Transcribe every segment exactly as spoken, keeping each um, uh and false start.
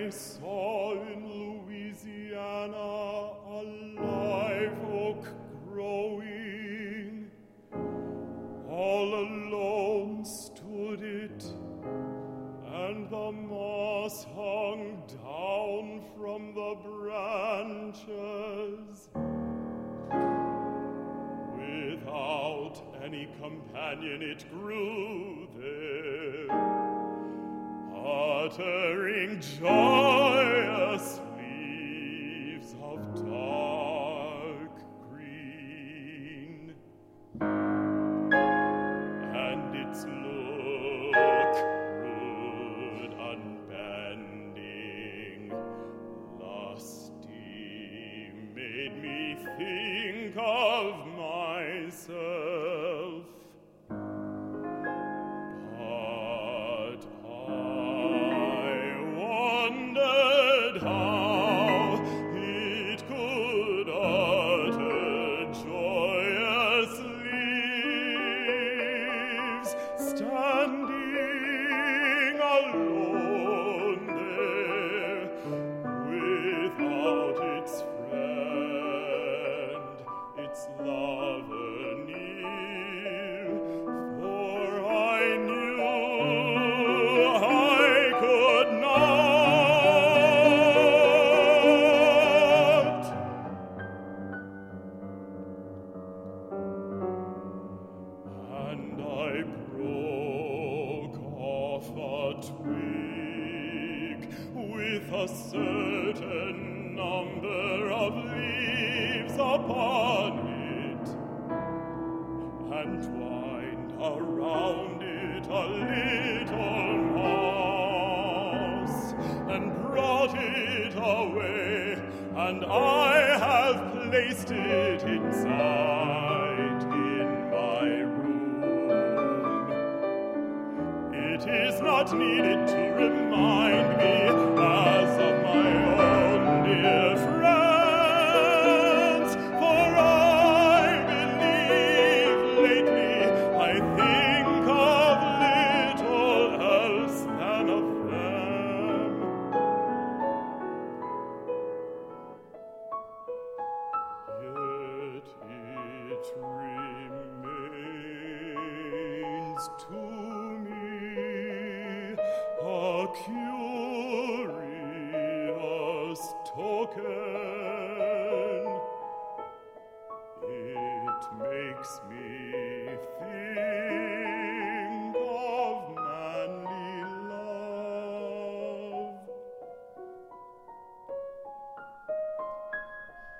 I saw in Louisiana a live oak growing. All alone stood it, and the moss hung down from the branches. Without any companion it grew there, uttering joyous leaves of dark green, and its look rude, unbending, lusty, made me think of myself. But I wondered how it could utter joyous leaves, standing alone there, without its friend, its lover near. For I knew I could not. And I broke off a twig with a certain number of leaves upon it, and twined around it a little moss, and brought it away, and I have placed it inside in my room. It is not needed to remind me as of my own dear friends, for I believe lately I think of little else than of them. Yet it remains to me a curious token. It makes me think of manly love.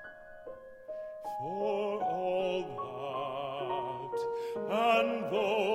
For all that, and though